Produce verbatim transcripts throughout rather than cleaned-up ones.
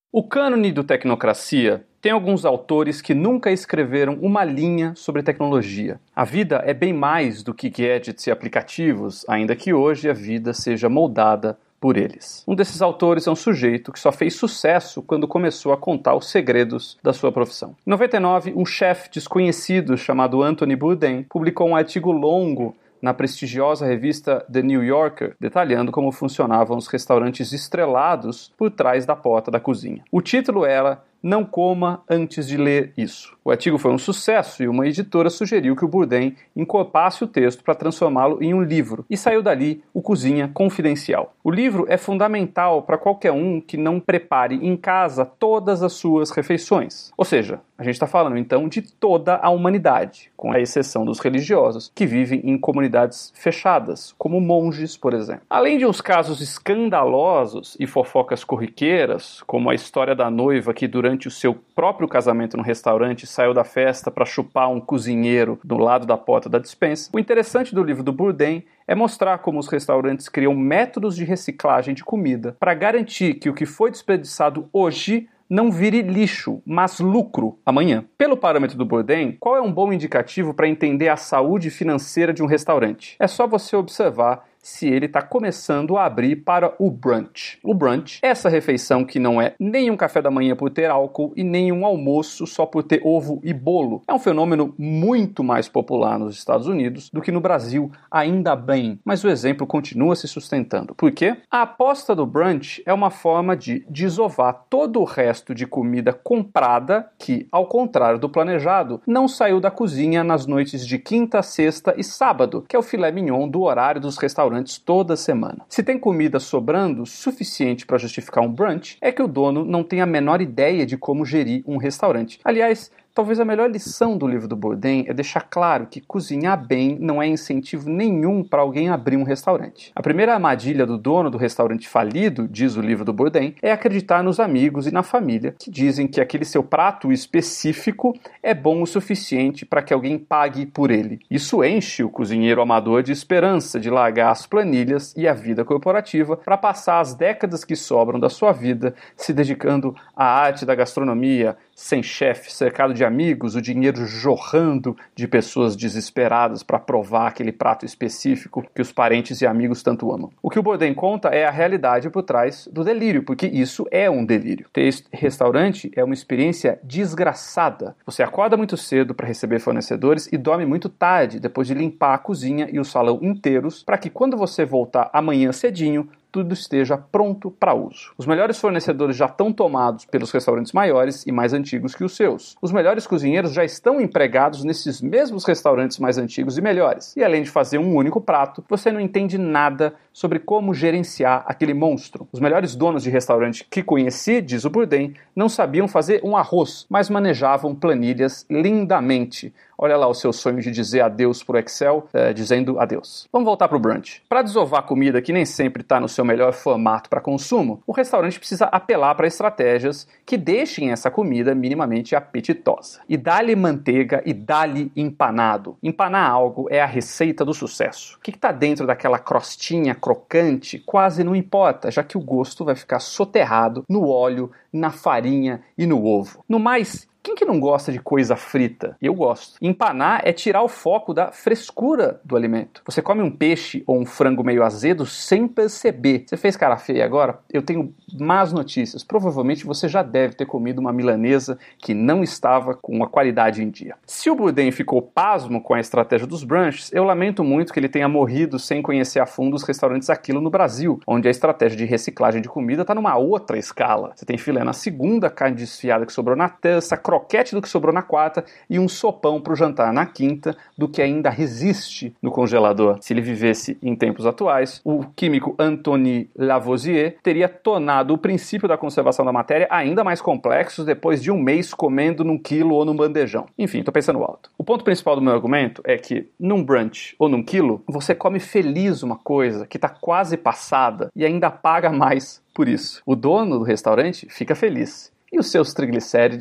O cânone do Tecnocracia tem alguns autores que nunca escreveram uma linha sobre tecnologia. A vida é bem mais do que gadgets e aplicativos, ainda que hoje a vida seja moldada por eles. Um desses autores é um sujeito que só fez sucesso quando começou a contar os segredos da sua profissão. Em noventa e nove, um chefe desconhecido chamado Anthony Bourdain publicou um artigo longo na prestigiosa revista The New Yorker, detalhando como funcionavam os restaurantes estrelados por trás da porta da cozinha. O título era "Não coma antes de ler isso". O artigo foi um sucesso e uma editora sugeriu que o Bourdain encorpasse o texto para transformá-lo em um livro, e saiu dali o Cozinha Confidencial. O livro é fundamental para qualquer um que não prepare em casa todas as suas refeições. Ou seja, a gente está falando então de toda a humanidade, com a exceção dos religiosos, que vivem em comunidades fechadas, como monges, por exemplo. Além de uns casos escandalosos e fofocas corriqueiras, como a história da noiva que durante o seu próprio casamento no restaurante saiu da festa para chupar um cozinheiro do lado da porta da despensa, o interessante do livro do Bourdain é mostrar como os restaurantes criam métodos de reciclagem de comida para garantir que o que foi desperdiçado hoje não vire lixo, mas lucro amanhã. Pelo parâmetro do Bourdain, qual é um bom indicativo para entender a saúde financeira de um restaurante? É só você observar se ele está começando a abrir para o brunch. O brunch é essa refeição que não é nem um café da manhã por ter álcool e nem um almoço só por ter ovo e bolo. É um fenômeno muito mais popular nos Estados Unidos do que no Brasil, ainda bem, mas o exemplo continua se sustentando. Por quê? A aposta do brunch é uma forma de desovar todo o resto de comida comprada que, ao contrário do planejado, não saiu da cozinha nas noites de quinta, sexta e sábado, que é o filé mignon do horário dos restaurantes toda semana. Se tem comida sobrando suficiente para justificar um brunch, é que o dono não tem a menor ideia de como gerir um restaurante. Aliás, talvez a melhor lição do livro do Bourdain é deixar claro que cozinhar bem não é incentivo nenhum para alguém abrir um restaurante. A primeira armadilha do dono do restaurante falido, diz o livro do Bourdain, é acreditar nos amigos e na família que dizem que aquele seu prato específico é bom o suficiente para que alguém pague por ele. Isso enche o cozinheiro amador de esperança de largar as planilhas e a vida corporativa para passar as décadas que sobram da sua vida se dedicando à arte da gastronomia, sem chefe, cercado de amigos, o dinheiro jorrando de pessoas desesperadas para provar aquele prato específico que os parentes e amigos tanto amam. O que o Bourdain conta é a realidade por trás do delírio, porque isso é um delírio. Ter restaurante é uma experiência desgraçada. Você acorda muito cedo para receber fornecedores e dorme muito tarde, depois de limpar a cozinha e o salão inteiros, para que quando você voltar amanhã cedinho, tudo esteja pronto para uso. Os melhores fornecedores já estão tomados pelos restaurantes maiores e mais antigos que os seus. Os melhores cozinheiros já estão empregados nesses mesmos restaurantes mais antigos e melhores. E além de fazer um único prato, você não entende nada sobre como gerenciar aquele monstro. Os melhores donos de restaurante que conheci, diz o Bourdain, não sabiam fazer um arroz, mas manejavam planilhas lindamente. Olha lá o seu sonho de dizer adeus pro Excel, é, dizendo adeus. Vamos voltar pro brunch. Para desovar comida que nem sempre está no seu melhor formato para consumo, o restaurante precisa apelar para estratégias que deixem essa comida minimamente apetitosa. E dá-lhe manteiga e dá-lhe empanado. Empanar algo é a receita do sucesso. O que está dentro daquela crostinha crocante quase não importa, já que o gosto vai ficar soterrado no óleo, na farinha e no ovo. No mais, quem que não gosta de coisa frita? Eu gosto. Empanar é tirar o foco da frescura do alimento. Você come um peixe ou um frango meio azedo sem perceber. Você fez cara feia agora? Eu tenho más notícias. Provavelmente você já deve ter comido uma milanesa que não estava com a qualidade em dia. Se o Bourdain ficou pasmo com a estratégia dos brunches, eu lamento muito que ele tenha morrido sem conhecer a fundo os restaurantes Aquilo no Brasil, onde a estratégia de reciclagem de comida está numa outra escala. Você tem filé na segunda, carne desfiada que sobrou na terça, croquete do que sobrou na quarta e um sopão para o jantar na quinta do que ainda resiste no congelador. Se ele vivesse em tempos atuais, o químico Anthony Lavoisier teria tornado o princípio da conservação da matéria ainda mais complexo depois de um mês comendo num quilo ou num bandejão. Enfim, tô pensando alto. O ponto principal do meu argumento é que num brunch ou num quilo, você come feliz uma coisa que está quase passada e ainda paga mais por isso. O dono do restaurante fica feliz e os seus triglicérides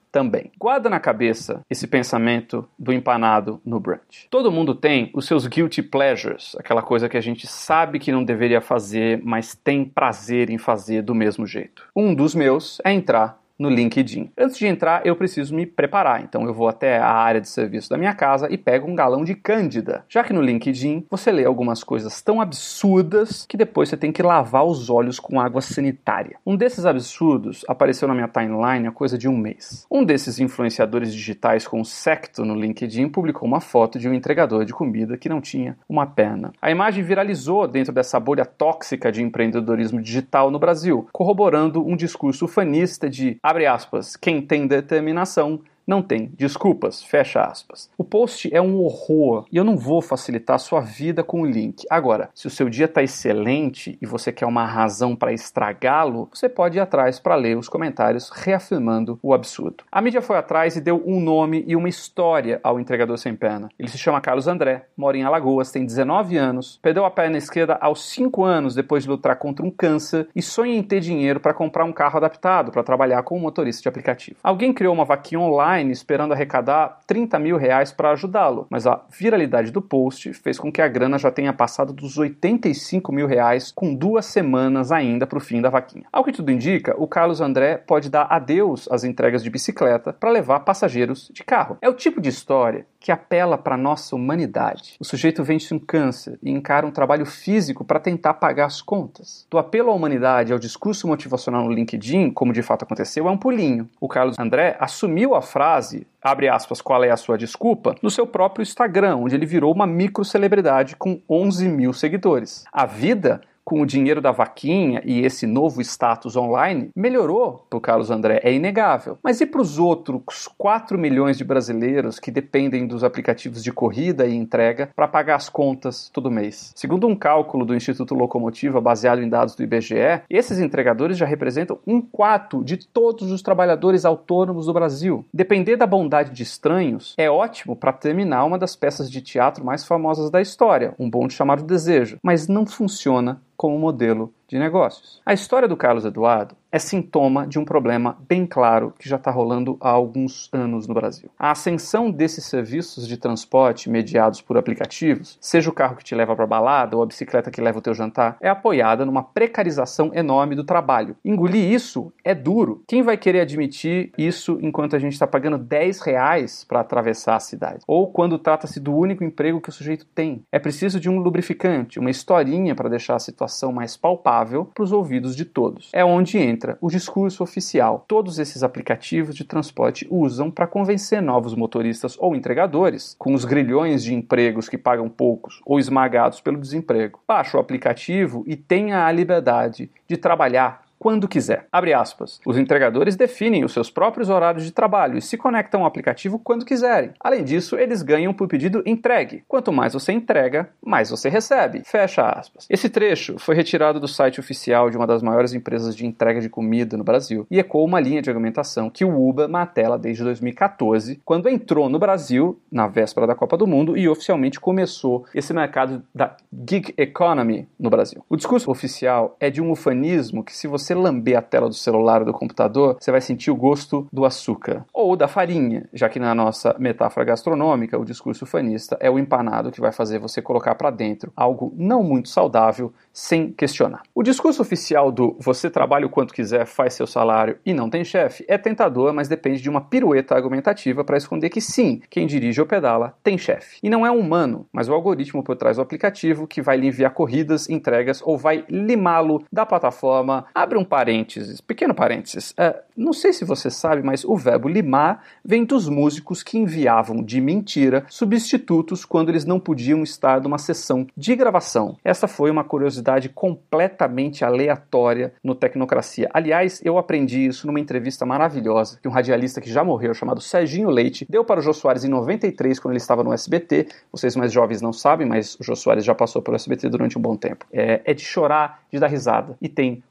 também. Guarda na cabeça esse pensamento do empanado no brunch. Todo mundo tem os seus guilty pleasures, aquela coisa que a gente sabe que não deveria fazer, mas tem prazer em fazer do mesmo jeito. Um dos meus é entrar no LinkedIn. Antes de entrar, eu preciso me preparar, então eu vou até a área de serviço da minha casa e pego um galão de Cândida. Já que no LinkedIn, você lê algumas coisas tão absurdas que depois você tem que lavar os olhos com água sanitária. Um desses absurdos apareceu na minha timeline há coisa de um mês. Um desses influenciadores digitais com secto no LinkedIn publicou uma foto de um entregador de comida que não tinha uma perna. A imagem viralizou dentro dessa bolha tóxica de empreendedorismo digital no Brasil, corroborando um discurso ufanista de abre aspas, quem tem determinação não tem desculpas, fecha aspas. O post é um horror e eu não vou facilitar a sua vida com o link. Agora, se o seu dia está excelente e você quer uma razão para estragá-lo, você pode ir atrás para ler os comentários reafirmando o absurdo. A mídia foi atrás e deu um nome e uma história ao entregador sem perna. Ele se chama Carlos André, mora em Alagoas, tem dezenove anos, perdeu a perna esquerda aos cinco anos depois de lutar contra um câncer e sonha em ter dinheiro para comprar um carro adaptado para trabalhar como motorista de aplicativo. Alguém criou uma vaquinha online esperando arrecadar trinta mil reais para ajudá-lo, mas a viralidade do post fez com que a grana já tenha passado dos oitenta e cinco mil reais com duas semanas ainda para o fim da vaquinha. Ao que tudo indica, o Carlos André pode dar adeus às entregas de bicicleta para levar passageiros de carro. É o tipo de história que apela para a nossa humanidade. O sujeito vence um câncer e encara um trabalho físico para tentar pagar as contas. Do apelo à humanidade ao discurso motivacional no LinkedIn, como de fato aconteceu, é um pulinho. O Carlos André assumiu a frase, abre aspas, qual é a sua desculpa, no seu próprio Instagram, onde ele virou uma microcelebridade com onze mil seguidores. A vida, com o dinheiro da vaquinha e esse novo status online, melhorou para o Carlos André, é inegável. Mas e para os outros quatro milhões de brasileiros que dependem dos aplicativos de corrida e entrega para pagar as contas todo mês? Segundo um cálculo do Instituto Locomotiva, baseado em dados do I B G E, esses entregadores já representam um quarto de todos os trabalhadores autônomos do Brasil. Depender da bondade de estranhos é ótimo para terminar uma das peças de teatro mais famosas da história, Um Bonde Chamado Desejo, mas não funciona como modelo de negócios. A história do Carlos Eduardo é sintoma de um problema bem claro que já está rolando há alguns anos no Brasil. A ascensão desses serviços de transporte mediados por aplicativos, seja o carro que te leva para a balada ou a bicicleta que leva o teu jantar, é apoiada numa precarização enorme do trabalho. Engolir isso é duro. Quem vai querer admitir isso enquanto a gente está pagando dez reais para atravessar a cidade? Ou quando trata-se do único emprego que o sujeito tem? É preciso de um lubrificante, uma historinha para deixar a situação mais palpável para os ouvidos de todos. É onde entra o discurso oficial. Todos esses aplicativos de transporte usam para convencer novos motoristas ou entregadores, com os grilhões de empregos que pagam poucos ou esmagados pelo desemprego. Baixa o aplicativo e tenha a liberdade de trabalhar quando quiser. Abre aspas. Os entregadores definem os seus próprios horários de trabalho e se conectam ao aplicativo quando quiserem. Além disso, eles ganham por pedido entregue. Quanto mais você entrega, mais você recebe. Fecha aspas. Esse trecho foi retirado do site oficial de uma das maiores empresas de entrega de comida no Brasil e ecoa uma linha de argumentação que o Uber martela desde dois mil e catorze, quando entrou no Brasil, na véspera da Copa do Mundo, e oficialmente começou esse mercado da gig economy no Brasil. O discurso oficial é de um ufanismo que, se você você lamber a tela do celular ou do computador, você vai sentir o gosto do açúcar. Ou da farinha, já que na nossa metáfora gastronômica, o discurso ufanista é o empanado que vai fazer você colocar para dentro algo não muito saudável, sem questionar. O discurso oficial do você trabalha o quanto quiser, faz seu salário e não tem chefe é tentador, mas depende de uma pirueta argumentativa para esconder que sim, quem dirige ou pedala tem chefe. E não é um humano, mas o algoritmo por trás do aplicativo que vai lhe enviar corridas, entregas ou vai limá-lo da plataforma. Abre um parênteses, pequeno parênteses. É, não sei se você sabe, mas o verbo limar vem dos músicos que enviavam de mentira substitutos quando eles não podiam estar numa sessão de gravação. Essa foi uma curiosidade completamente aleatória no Tecnocracia. Aliás, eu aprendi isso numa entrevista maravilhosa que um radialista que já morreu, chamado Serginho Leite, deu para o Jô Soares em noventa e três, quando ele estava no S B T. Vocês mais jovens não sabem, mas o Jô Soares já passou pelo S B T durante um bom tempo. É, é de chorar, de dar risada. E tem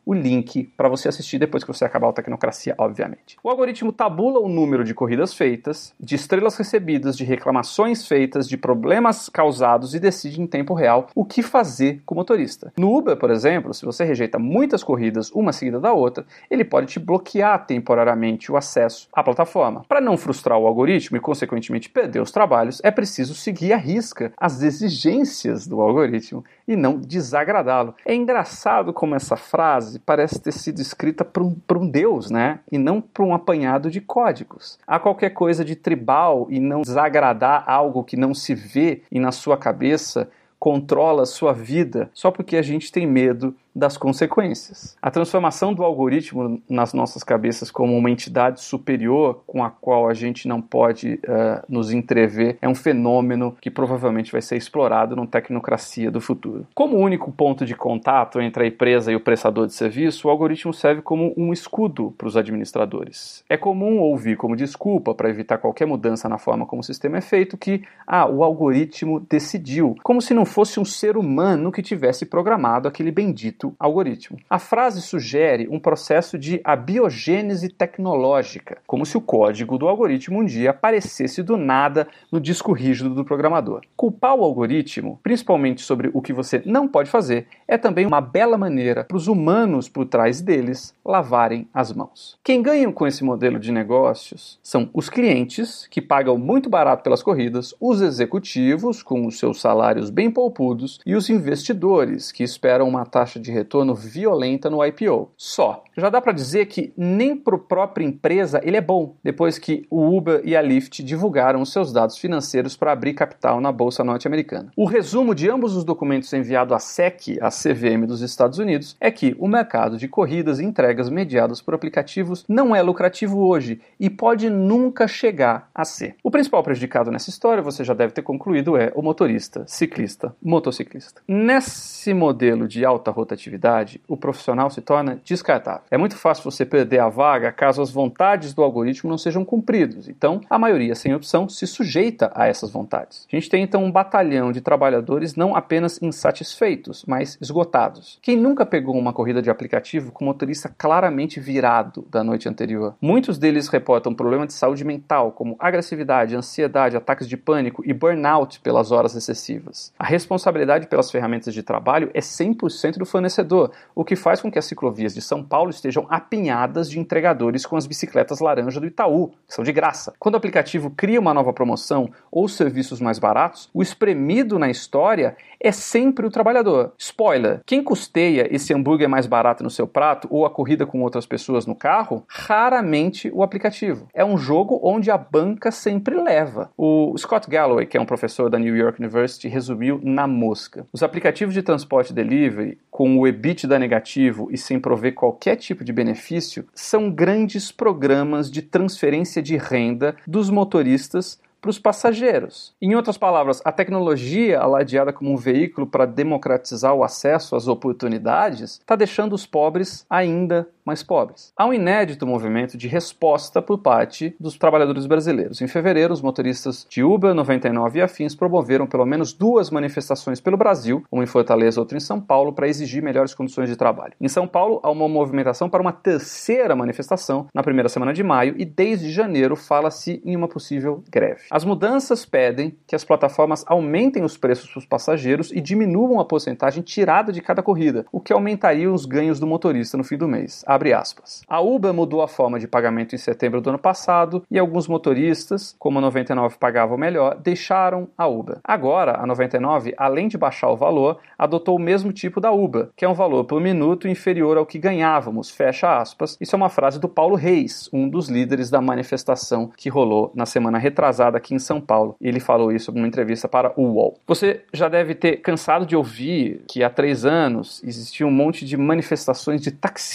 o link para você assistir depois que você acabar o Tecnocracia, obviamente. O algoritmo tabula o número de corridas feitas, de estrelas recebidas, de reclamações feitas, de problemas causados e decide em tempo real o que fazer com o motorista. No Uber, por exemplo, se você rejeita muitas corridas uma seguida da outra, ele pode te bloquear temporariamente o acesso à plataforma. Para não frustrar o algoritmo e, consequentemente, perder os trabalhos, é preciso seguir à risca as exigências do algoritmo e não desagradá-lo. É engraçado como essa frase parece ter sido escrita por um, por um deus, né? E não por um apanhado de códigos. Há qualquer coisa de tribal e não desagradar algo que não se vê e na sua cabeça controla a sua vida só porque a gente tem medo das consequências. A transformação do algoritmo nas nossas cabeças como uma entidade superior com a qual a gente não pode uh, nos entrever é um fenômeno que provavelmente vai ser explorado na tecnocracia do futuro. Como único ponto de contato entre a empresa e o prestador de serviço, o algoritmo serve como um escudo para os administradores. É comum ouvir como desculpa para evitar qualquer mudança na forma como o sistema é feito que, ah, o algoritmo decidiu, como se não fosse um ser humano que tivesse programado aquele bendito algoritmo. A frase sugere um processo de abiogênese tecnológica, como se o código do algoritmo um dia aparecesse do nada no disco rígido do programador. Culpar o algoritmo, principalmente sobre o que você não pode fazer, é também uma bela maneira para os humanos por trás deles lavarem as mãos. Quem ganha com esse modelo de negócios são os clientes, que pagam muito barato pelas corridas, os executivos, com os seus salários bem poupudos, e os investidores, que esperam uma taxa de retorno violenta no I P O. Só. Já dá para dizer que nem para a própria empresa ele é bom, depois que o Uber e a Lyft divulgaram os seus dados financeiros para abrir capital na Bolsa Norte-Americana. O resumo de ambos os documentos enviados à S E C, a C V M dos Estados Unidos, é que o mercado de corridas e entregas mediadas por aplicativos não é lucrativo hoje e pode nunca chegar a ser. O principal prejudicado nessa história, você já deve ter concluído, é o motorista, ciclista, motociclista. Nesse modelo de alta rotatividade, o profissional se torna descartável. É muito fácil você perder a vaga caso as vontades do algoritmo não sejam cumpridas. Então, a maioria sem opção se sujeita a essas vontades. A gente tem então um batalhão de trabalhadores não apenas insatisfeitos, mas esgotados. Quem nunca pegou uma corrida de aplicativo com o motorista claramente virado da noite anterior? Muitos deles reportam problema de saúde mental, como agressividade, ansiedade, ataques de pânico e burnout pelas horas excessivas. A responsabilidade pelas ferramentas de trabalho é cem por cento do fornecedor, o que faz com que as ciclovias de São Paulo estejam apinhadas de entregadores com as bicicletas laranja do Itaú, que são de graça. Quando o aplicativo cria uma nova promoção ou serviços mais baratos, o espremido na história é sempre o trabalhador. Spoiler, quem custeia esse hambúrguer mais barato no seu prato ou a corrida com outras pessoas no carro? Raramente o aplicativo. É um jogo onde a banca sempre leva. O Scott Galloway, que é um professor da New York University, resumiu na mosca. Os aplicativos de transporte delivery, com o EBITDA negativo e sem prover qualquer tipo de benefício, são grandes programas de transferência de renda dos motoristas para os passageiros. Em outras palavras, a tecnologia, aladeada como um veículo para democratizar o acesso às oportunidades, está deixando os pobres ainda mais pobres. Há um inédito movimento de resposta por parte dos trabalhadores brasileiros. Em fevereiro, os motoristas de Uber, noventa e nove e afins promoveram pelo menos duas manifestações pelo Brasil, uma em Fortaleza e outra em São Paulo, para exigir melhores condições de trabalho. Em São Paulo, há uma movimentação para uma terceira manifestação na primeira semana de maio e desde janeiro fala-se em uma possível greve. As mudanças pedem que as plataformas aumentem os preços para os passageiros e diminuam a porcentagem tirada de cada corrida, o que aumentaria os ganhos do motorista no fim do mês. Abre aspas. A Uber mudou a forma de pagamento em setembro do ano passado e alguns motoristas, como a noventa e nove pagavam melhor, deixaram a Uber. Agora, a noventa e nove, além de baixar o valor, adotou o mesmo tipo da Uber, que é um valor por minuto inferior ao que ganhávamos, fecha aspas. Isso é uma frase do Paulo Reis, um dos líderes da manifestação que rolou na semana retrasada aqui em São Paulo. Ele falou isso numa entrevista para o U O L. Você já deve ter cansado de ouvir que há três anos existia um monte de manifestações de taxistas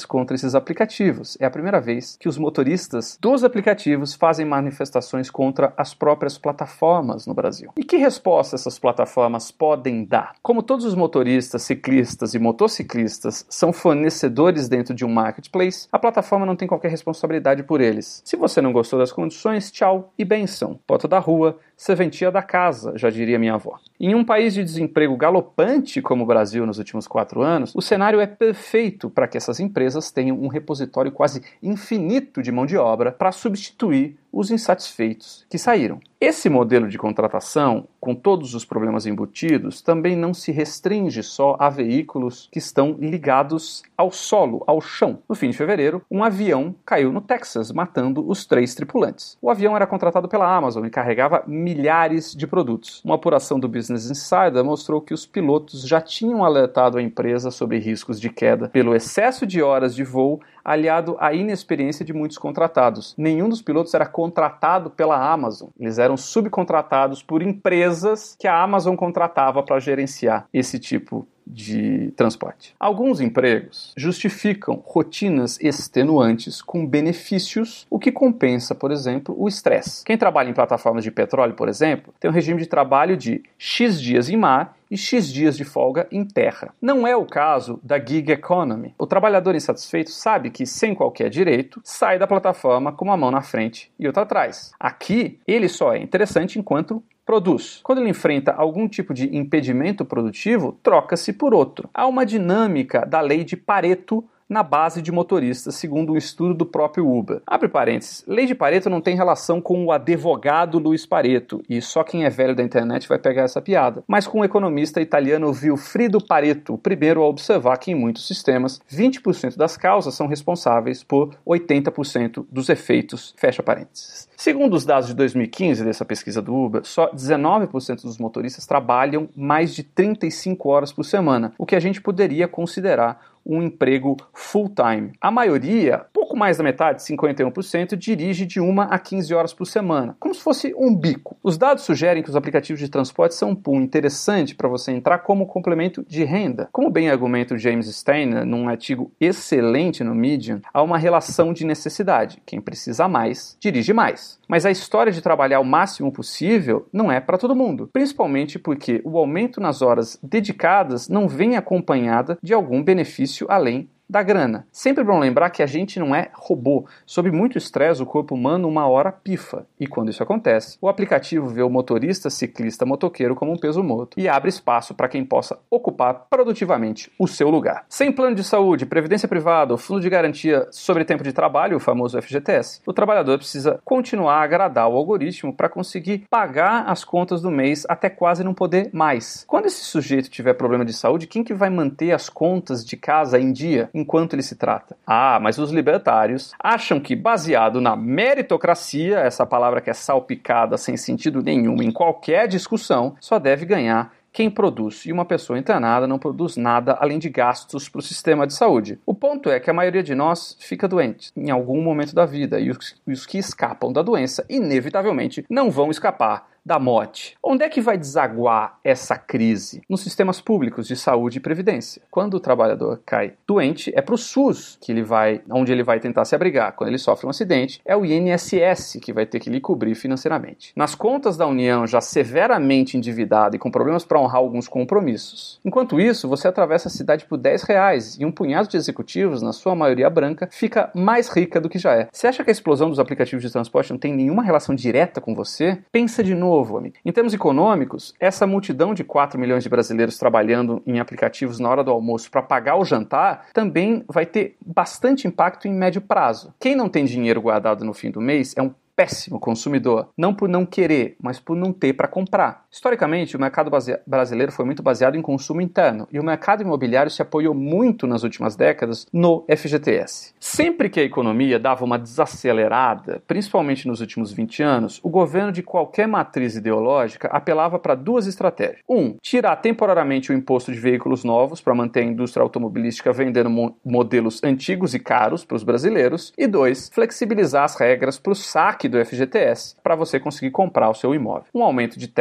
manifestações contra esses aplicativos. É a primeira vez que os motoristas dos aplicativos fazem manifestações contra as próprias plataformas no Brasil. E que resposta essas plataformas podem dar? Como todos os motoristas, ciclistas e motociclistas são fornecedores dentro de um marketplace, a plataforma não tem qualquer responsabilidade por eles. Se você não gostou das condições, tchau e benção. Porta da rua, serventia da casa, já diria minha avó. Em um país de desemprego galopante como o Brasil nos últimos quatro anos, o cenário é perfeito para que essas empresas tenham um repositório quase infinito de mão de obra para substituir os insatisfeitos que saíram. Esse modelo de contratação, com todos os problemas embutidos, também não se restringe só a veículos que estão ligados ao solo, ao chão. No fim de fevereiro, um avião caiu no Texas, matando os três tripulantes. O avião era contratado pela Amazon e carregava milhares de produtos. Uma apuração do Business Insider mostrou que os pilotos já tinham alertado a empresa sobre riscos de queda pelo excesso de horas de voo, aliado à inexperiência de muitos contratados. Nenhum dos pilotos era contratado pela Amazon. Eles eram subcontratados por empresas que a Amazon contratava para gerenciar esse tipo de transporte. Alguns empregos justificam rotinas extenuantes com benefícios, o que compensa, por exemplo, o estresse. Quem trabalha em plataformas de petróleo, por exemplo, tem um regime de trabalho de X dias em mar e X dias de folga em terra. Não é o caso da gig economy. O trabalhador insatisfeito sabe que, sem qualquer direito, sai da plataforma com uma mão na frente e outra atrás. Aqui, ele só é interessante enquanto produz. Quando ele enfrenta algum tipo de impedimento produtivo, troca-se por outro. Há uma dinâmica da lei de Pareto na base de motoristas, segundo um estudo do próprio Uber. Abre parênteses, lei de Pareto não tem relação com o advogado Luiz Pareto, e só quem é velho da internet vai pegar essa piada, mas com o economista italiano Vilfredo Pareto, o primeiro a observar que em muitos sistemas, vinte por cento das causas são responsáveis por oitenta por cento dos efeitos, fecha parênteses. Segundo os dados de dois mil e quinze dessa pesquisa do Uber, só dezenove por cento dos motoristas trabalham mais de trinta e cinco horas por semana, o que a gente poderia considerar um emprego full-time. A maioria, pouco mais da metade, cinquenta e um por cento, dirige de uma a quinze horas por semana, como se fosse um bico. Os dados sugerem que os aplicativos de transporte são um pool interessante para você entrar como complemento de renda. Como bem argumenta o James Steiner, num artigo excelente no Medium, há uma relação de necessidade. Quem precisa mais, dirige mais. Mas a história de trabalhar o máximo possível não é para todo mundo, principalmente porque o aumento nas horas dedicadas não vem acompanhada de algum benefício além da grana. Sempre bom lembrar que a gente não é robô. Sob muito estresse, o corpo humano uma hora pifa. E quando isso acontece, o aplicativo vê o motorista, ciclista, motoqueiro como um peso morto e abre espaço para quem possa ocupar produtivamente o seu lugar. Sem plano de saúde, previdência privada ou fundo de garantia sobre tempo de trabalho, o famoso F G T S, o trabalhador precisa continuar a agradar o algoritmo para conseguir pagar as contas do mês até quase não poder mais. Quando esse sujeito tiver problema de saúde, quem que vai manter as contas de casa em dia enquanto ele se trata? Ah, mas os libertários acham que, baseado na meritocracia, essa palavra que é salpicada sem sentido nenhum em qualquer discussão, só deve ganhar quem produz, e uma pessoa internada não produz nada além de gastos para o sistema de saúde. O ponto é que a maioria de nós fica doente em algum momento da vida, e os, os que escapam da doença, inevitavelmente, não vão escapar da morte. Onde é que vai desaguar essa crise? Nos sistemas públicos de saúde e previdência. Quando o trabalhador cai doente, é para o SUS que ele vai, onde ele vai tentar se abrigar. Quando ele sofre um acidente, é o I N S S que vai ter que lhe cobrir financeiramente. Nas contas da União, já severamente endividada e com problemas para honrar alguns compromissos. Enquanto isso, você atravessa a cidade por dez reais e um punhado de executivos, na sua maioria branca, fica mais rica do que já é. Você acha que a explosão dos aplicativos de transporte não tem nenhuma relação direta com você? Pensa de novo. Amigo. Em termos econômicos, essa multidão de quatro milhões de brasileiros trabalhando em aplicativos na hora do almoço para pagar o jantar também vai ter bastante impacto em médio prazo. Quem não tem dinheiro guardado no fim do mês é um péssimo consumidor, não por não querer, mas por não ter para comprar. Historicamente, o mercado base- brasileiro foi muito baseado em consumo interno e o mercado imobiliário se apoiou muito nas últimas décadas no F G T S. Sempre que a economia dava uma desacelerada, principalmente nos últimos vinte anos, o governo de qualquer matriz ideológica apelava para duas estratégias. Um, tirar temporariamente o imposto de veículos novos para manter a indústria automobilística vendendo mo- modelos antigos e caros para os brasileiros. E dois, flexibilizar as regras para o saque do F G T S para você conseguir comprar o seu imóvel. Um aumento de teto aqui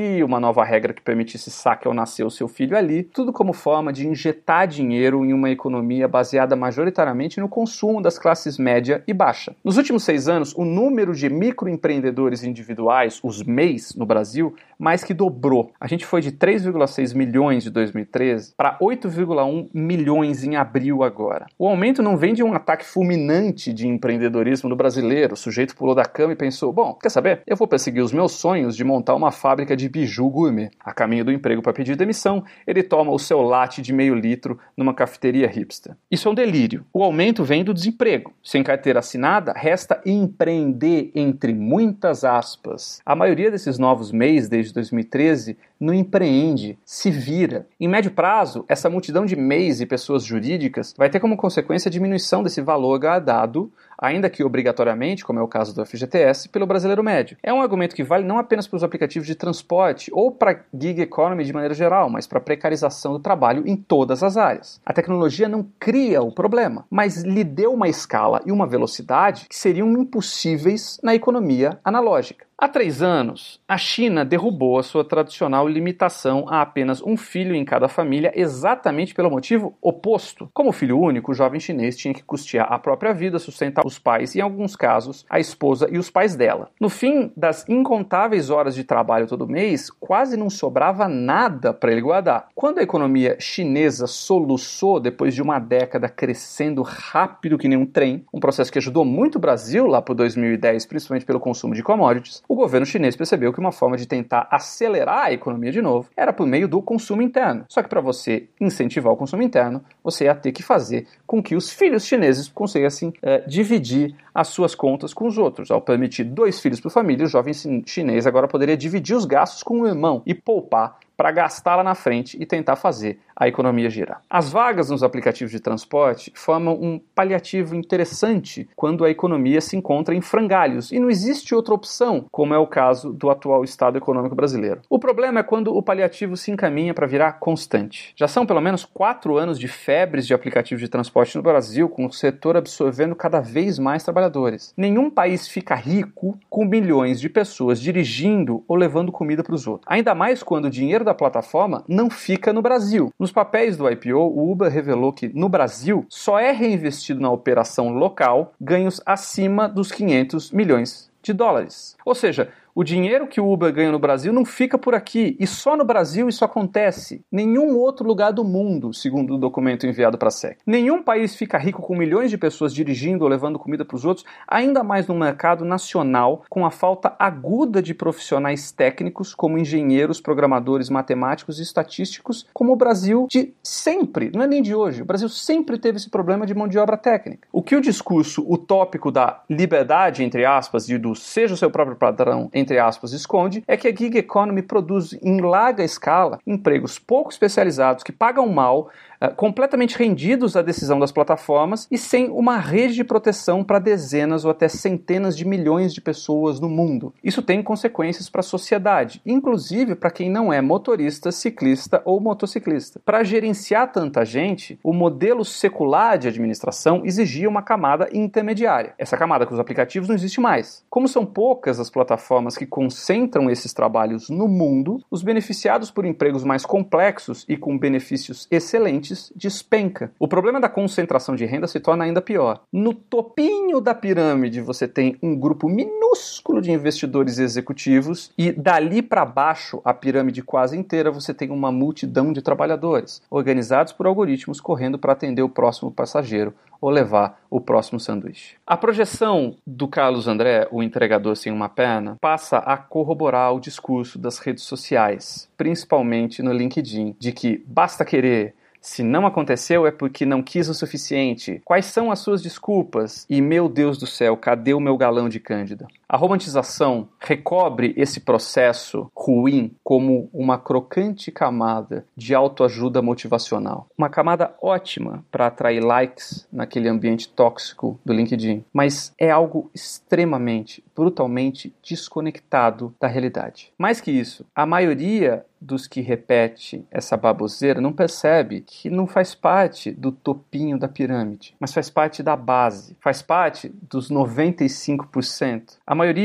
dia, uma nova regra que permitisse saque ao nascer o seu filho ali, tudo como forma de injetar dinheiro em uma economia baseada majoritariamente no consumo das classes média e baixa. Nos últimos seis anos, o número de microempreendedores individuais, os M E Is, no Brasil, mais que dobrou. A gente foi de três vírgula seis milhões de dois mil e treze para oito vírgula um milhões em abril agora. O aumento não vem de um ataque fulminante de empreendedorismo no brasileiro. O sujeito pulou da cama e pensou, bom, quer saber? Eu vou perseguir os meus sonhos de montar uma fábrica de biju gourmet. A caminho do emprego para pedir demissão, ele toma o seu latte de meio litro numa cafeteria hipster. Isso é um delírio. O aumento vem do desemprego. Sem carteira assinada, resta empreender entre muitas aspas. A maioria desses novos M E Is desde dois mil e treze não empreende, se vira. Em médio prazo, essa multidão de M E Is e pessoas jurídicas vai ter como consequência a diminuição desse valor dado, ainda que obrigatoriamente, como é o caso do F G T S, pelo brasileiro médio. É um argumento que vale não apenas para os aplicativos de transporte ou para a gig economy de maneira geral, mas para a precarização do trabalho em todas as áreas. A tecnologia não cria o problema, mas lhe deu uma escala e uma velocidade que seriam impossíveis na economia analógica. Há três anos, a China derrubou a sua tradicional limitação a apenas um filho em cada família exatamente pelo motivo oposto. Como filho único, o jovem chinês tinha que custear a própria vida, sustentar os pais e, em alguns casos, a esposa e os pais dela. No fim das incontáveis horas de trabalho todo mês, quase não sobrava nada para ele guardar. Quando a economia chinesa soluçou, depois de uma década crescendo rápido que nem um trem, um processo que ajudou muito o Brasil lá por dois mil e dez, principalmente pelo consumo de commodities, o governo chinês percebeu que uma forma de tentar acelerar a economia de novo era por meio do consumo interno. Só que para você incentivar o consumo interno, você ia ter que fazer com que os filhos chineses conseguissem uh, dividir as suas contas com os outros. Ao permitir dois filhos por família, o jovem chinês agora poderia dividir os gastos com o irmão e poupar para gastar lá na frente e tentar fazer a economia girar. As vagas nos aplicativos de transporte formam um paliativo interessante quando a economia se encontra em frangalhos e não existe outra opção, como é o caso do atual estado econômico brasileiro. O problema é quando o paliativo se encaminha para virar constante. Já são pelo menos quatro anos de febres de aplicativos de transporte no Brasil, com o setor absorvendo cada vez mais trabalhadores. Nenhum país fica rico com milhões de pessoas dirigindo ou levando comida para os outros. Ainda mais quando o dinheiro da plataforma não fica no Brasil. Nos papéis do I P O, o Uber revelou que, no Brasil, só é reinvestido na operação local ganhos acima dos quinhentos milhões de dólares. Ou seja, o dinheiro que o Uber ganha no Brasil não fica por aqui, e só no Brasil isso acontece. Nenhum outro lugar do mundo, segundo o documento enviado para a S E C. Nenhum país fica rico com milhões de pessoas dirigindo ou levando comida para os outros, ainda mais no mercado nacional, com a falta aguda de profissionais técnicos, como engenheiros, programadores, matemáticos e estatísticos, como o Brasil de sempre, não é nem de hoje. O Brasil sempre teve esse problema de mão de obra técnica. O que o discurso utópico da liberdade, entre aspas, e do seja o seu próprio padrão, entre aspas, esconde, é que a gig economy produz em larga escala empregos pouco especializados que pagam mal, uh, completamente rendidos à decisão das plataformas e sem uma rede de proteção para dezenas ou até centenas de milhões de pessoas no mundo. Isso tem consequências para a sociedade, inclusive para quem não é motorista, ciclista ou motociclista. Para gerenciar tanta gente, o modelo secular de administração exigia uma camada intermediária. Essa camada com os aplicativos não existe mais. Como são poucas as plataformas que concentram esses trabalhos no mundo, os beneficiados por empregos mais complexos e com benefícios excelentes despenca. O problema da concentração de renda se torna ainda pior. No topinho da pirâmide você tem um grupo minúsculo de investidores executivos e dali para baixo, a pirâmide quase inteira, você tem uma multidão de trabalhadores, organizados por algoritmos correndo para atender o próximo passageiro ou levar o próximo sanduíche. A projeção do Carlos André, o entregador sem uma perna, passa a corroborar o discurso das redes sociais, principalmente no LinkedIn, de que basta querer, se não aconteceu é porque não quis o suficiente. Quais são as suas desculpas? E, meu Deus do céu, cadê o meu galão de Cândida? A romantização recobre esse processo ruim como uma crocante camada de autoajuda motivacional. Uma camada ótima para atrair likes naquele ambiente tóxico do LinkedIn, mas é algo extremamente, brutalmente desconectado da realidade. Mais que isso, a maioria dos que repete essa baboseira não percebe que não faz parte do topinho da pirâmide, mas faz parte da base, faz parte dos noventa e cinco por cento. A maioria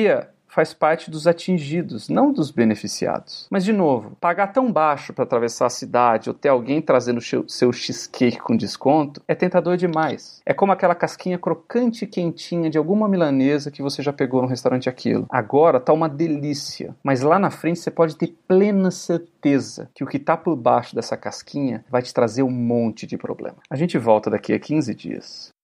faz parte dos atingidos, não dos beneficiados. Mas, de novo, pagar tão baixo para atravessar a cidade ou ter alguém trazendo seu cheesecake com desconto é tentador demais. É como aquela casquinha crocante e quentinha de alguma milanesa que você já pegou no restaurante aquilo. Agora tá uma delícia, mas lá na frente você pode ter plena certeza que o que tá por baixo dessa casquinha vai te trazer um monte de problema. A gente volta daqui a quinze dias.